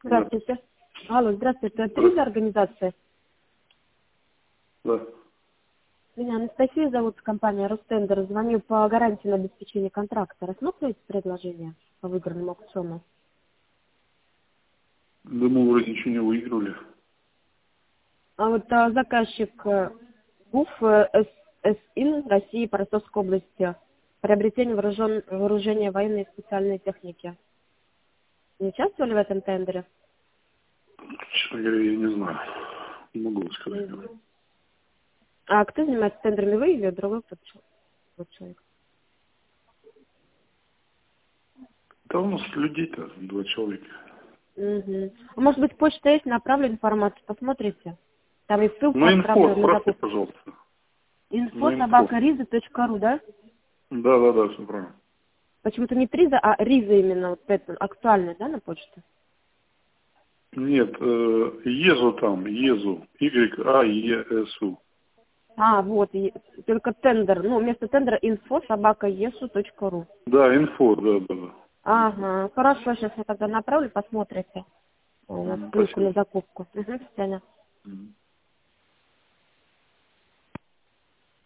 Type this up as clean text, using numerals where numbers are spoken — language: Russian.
Здравствуйте. Алло, здравствуйте. Это Риза организация? Да. Меня Анастасия зовут, компания Ростендер. Звоню по гарантии на обеспечение контракта. Рассмотрите предложение по выигранному аукциону? Да мы вроде ничего не выигрывали. А вот заказчик ГУФ СИН России по Ростовской области. Приобретение вооружения военной и специальной техники. Не участвовали в этом тендере? Честно говоря, я не знаю. Не могу сказать. А кто занимается тендерами? Вы или другой кто-то человек? Да у нас людей-то 2 человека. Угу. А может быть, почта есть, направлю информацию, посмотрите. Там и ссылка Ну, инфо, отправлю на справьте, закупку. пожалуйста. Ну, инфо. info@riza.ru, да? Да, все правильно. Почему-то не Триза, а Риза именно, вот это актуальная, да, на почту? Нет, ЕЗУ там, ЕЗУ. YAESU. А, вот, только тендер, ну, вместо тендера info@esu.ru. Да, инфо, да. Ага, хорошо, сейчас я тогда направлю, посмотрите. У нас ссылку Спасибо. на закупку. Угу, до свидания. Мгм.